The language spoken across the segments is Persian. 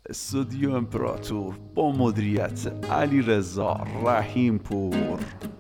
استودیو امپراتور با مدیریت علیرضا رحیمپور.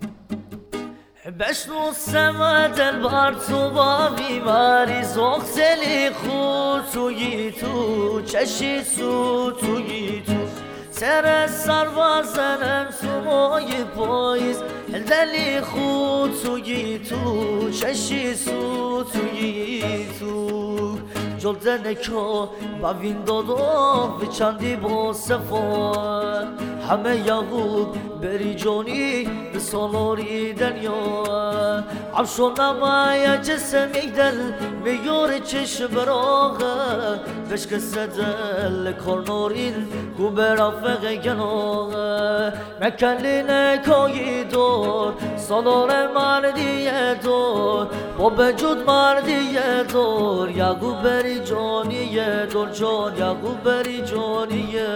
بشنو سما دلبر تو با بیماری زغزلی خود توی تو چشی سو توی تو سر سربازنم سمای پاییز دلی خود توی تو چشی سو توی تو جلدن که با وین دادو به چندی با سفر همه یعقوب بری جونی به سالاری دنیا عبشو نمای جسمی دل میور چشم براغه بشکست دل کارنورین کو برافق گناغه نکلی نکایی دور سالار مردیه دور با بجود مردیه دور یعقوب بری جونیه دور جان یعقوب بری جونیه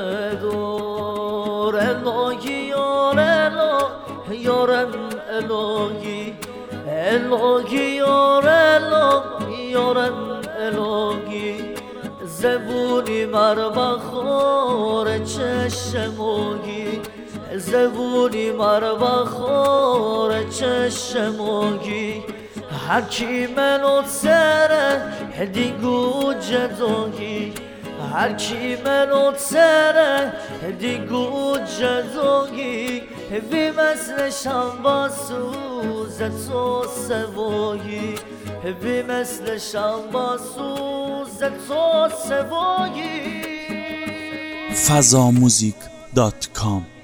دور الهی یار اله یارم الهی الهی یار اله یارم الهی زبونی مربخور چشموگی زبونی مربخور چشموگی هرکی منو سره دیگو جدوگی هرکی منو سره دیگو جدوگی وی مثل شنبا سوز تو سوایی وی مثل شنبا سوز تو سوایی fazamuzik.com